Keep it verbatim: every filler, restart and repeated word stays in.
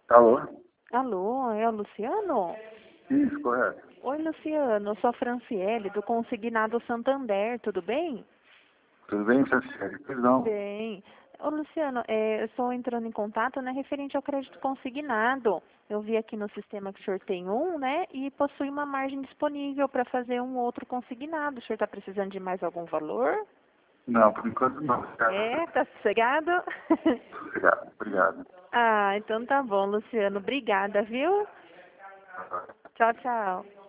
Alô? Alô, é o Luciano? Isso, correto. Oi, Luciano, eu sou a Franciele, do Consignado Santander, tudo bem? Tudo bem, Franciele? Perdão. Bem. Ô, Luciano, é, eu estou entrando em contato, né, referente ao crédito consignado. Eu vi aqui no sistema que o senhor tem um, né, e possui uma margem disponível para fazer um outro consignado. O senhor está precisando de mais algum valor? Não, por enquanto não. É, tá sossegado? Obrigado, obrigado. Ah, então tá bom, Luciano. Obrigada, viu? Tchau, tchau.